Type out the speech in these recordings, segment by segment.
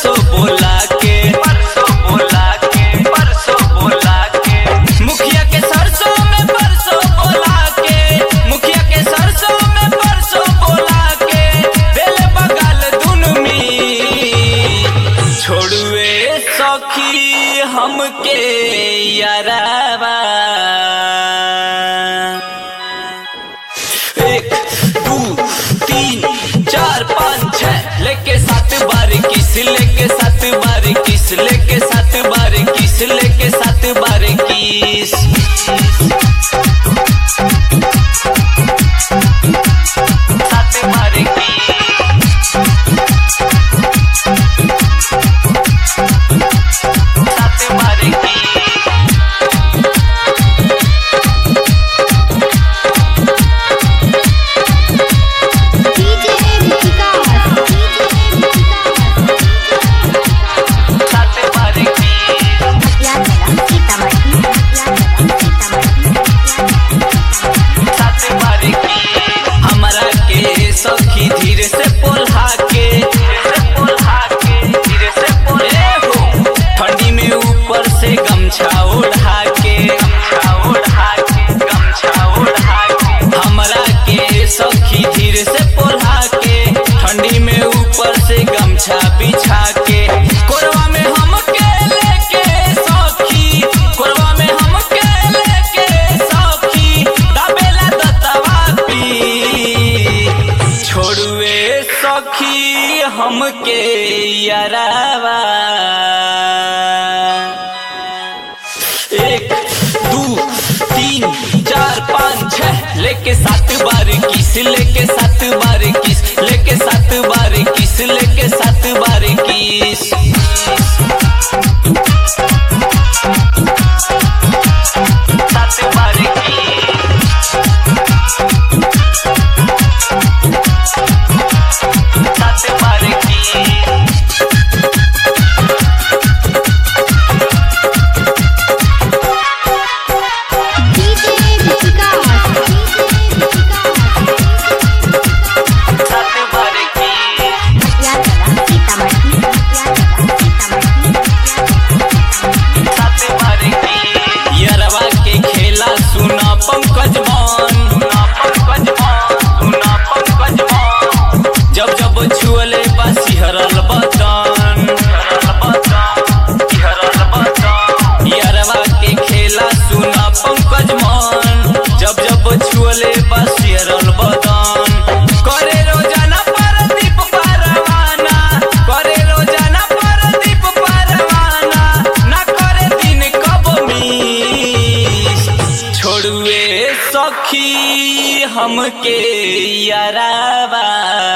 परसों बोला के मुखिया के सरसों में परसों बोला के मुखिया के सरसों में परसों बोला के दिल बगल दुनमी छोड़ुए सखी हमके यारावा। 1 2 3 4 5 6 लेके 7 बार किस लेके 7 बार किस लेके 7 बार किस लेके 7 बार किस 7 बार सखी धीरे से पोल्हा के ठंडी में ऊपर से गमछा ओढ़ा के हमरा के सखी धीरे से पोल्हा के ठंडी में ऊपर से गमछा बिछा के कोरवा में हमके लेके सखी कोरवा में हमके लेके सखी दाबेला दतवा पी छोड़ुए सखी हमके यारावा। 1 2 3 4 5 6 लेके 7 बार किस लेके 7 बार किस लेके 7 बार किस लेके 7 बार किस 7 बार पंकज जब जब छुअले बासी हरल बदन यारवा के खेला सुना पंकज मन जब जब छुअले बासी हरल बदन करे रोजाना परदीप परवाना करे रोजाना परदीप परवाना ना करे दिन कब मिस छोड़ुए सखी हमके यारावा।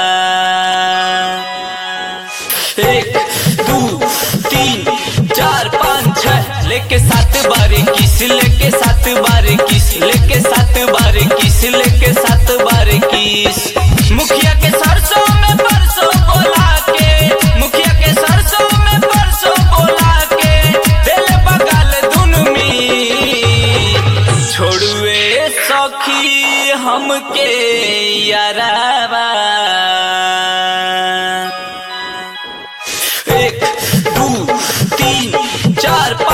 1 2 3 4 5 6 लेके 7 बार किस लेके 7 बार किस लेके 7 बार किस लेके 7 बार किस मुखिया के सरसों में परसों बोला के मुखिया के सरसों में परसों बोला के दिल बगल दुनमी छोड़ुए सखी हमके यारावा। 1 2 3 4